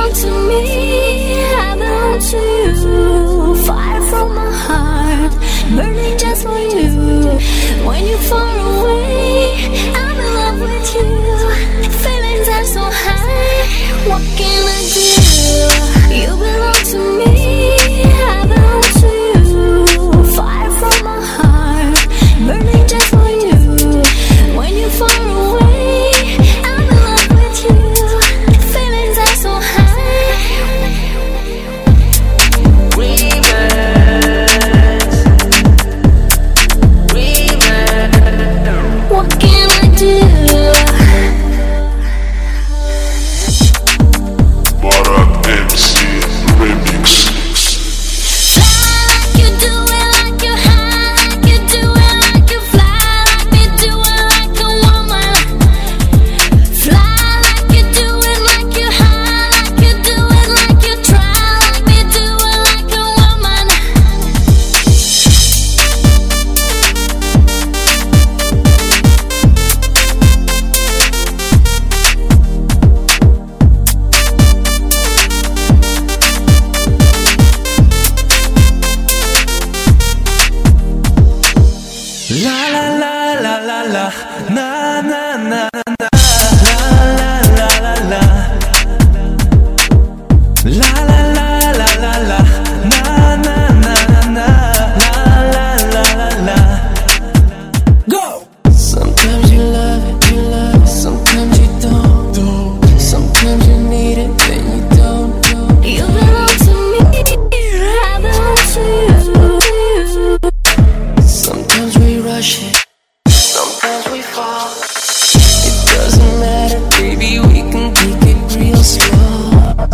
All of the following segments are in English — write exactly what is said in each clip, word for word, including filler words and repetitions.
belong to me, I belong to you. Fire from my heart, burning just for you. When you're far away, I'm in love with you. Feelings are so high, what can I do? You belong to me, I belong to you. Fire from my heart, burning just for you. When you're far away, I'm in love with you. Feelings are so high. Remix, remix. What can I do? Barak M C Remix. La la la la la la, na na na na, la la la la la, la la la la la la, na na na na, la la la la la. Go. Sometimes you love it, you love it. Sometimes you don't, don't. Sometimes you need it, then you don't, don't. You belong to me, I belong to you. Sometimes we rush it, sometimes we fall. It doesn't matter, baby, we can take it real slow.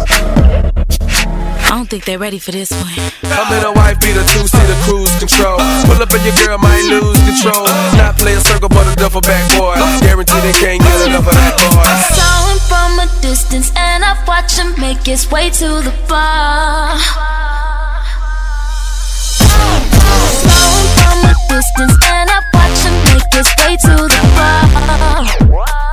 I don't think they're ready for this one. I'm in a white beater, two-seater cruise control. Pull up and your girl might lose control. Not play a circle, but a duffel bag boy. Guarantee they can't get enough of that boy. I saw him from a distance and I watched him make his way to the bar. Saw him from a distance and I watched him make his way to the bar.